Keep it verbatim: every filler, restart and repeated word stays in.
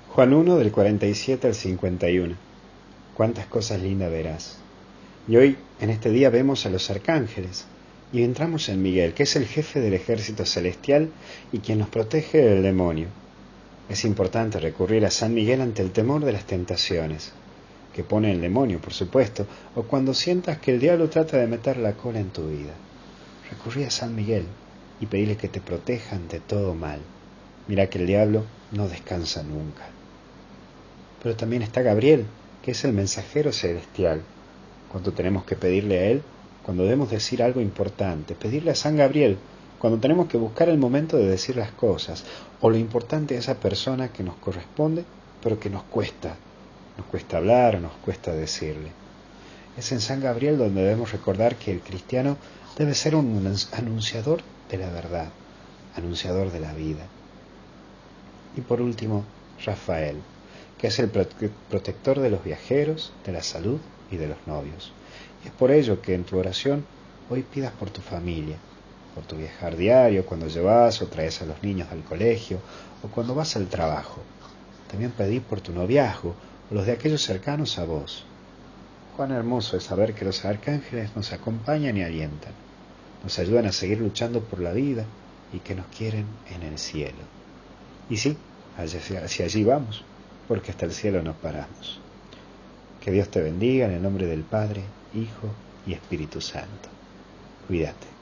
Juan uno del cuarenta y siete al cincuenta y uno. Cuántas cosas lindas verás. Y hoy, en este día, vemos a los arcángeles y entramos en Miguel, que es el jefe del ejército celestial y quien nos protege del demonio. Es importante recurrir a San Miguel ante el temor de las tentaciones, que pone el demonio, por supuesto, o cuando sientas que el diablo trata de meter la cola en tu vida. Recurrí a San Miguel y pedile que te proteja ante todo mal. Mira que el diablo no descansa nunca. Pero también está Gabriel, que es el mensajero celestial. Cuando tenemos que pedirle a él, cuando debemos decir algo importante, pedirle a San Gabriel, cuando tenemos que buscar el momento de decir las cosas, o lo importante de esa persona que nos corresponde, pero que nos cuesta, nos cuesta hablar o nos cuesta decirle. Es en San Gabriel donde debemos recordar que el cristiano debe ser un anunciador de la verdad, anunciador de la vida. Y por último, Rafael, que es el protector de los viajeros, de la salud y de los novios. Y es por ello que en tu oración hoy pidas por tu familia, por tu viajar diario, cuando llevas o traes a los niños al colegio o cuando vas al trabajo. También pedí por tu noviazgo o los de aquellos cercanos a vos. Cuán hermoso es saber que los arcángeles nos acompañan y alientan, nos ayudan a seguir luchando por la vida y que nos quieren en el cielo. Y sí, hacia, hacia allí vamos, porque hasta el cielo no paramos. Que Dios te bendiga en el nombre del Padre, Hijo y Espíritu Santo. Cuídate.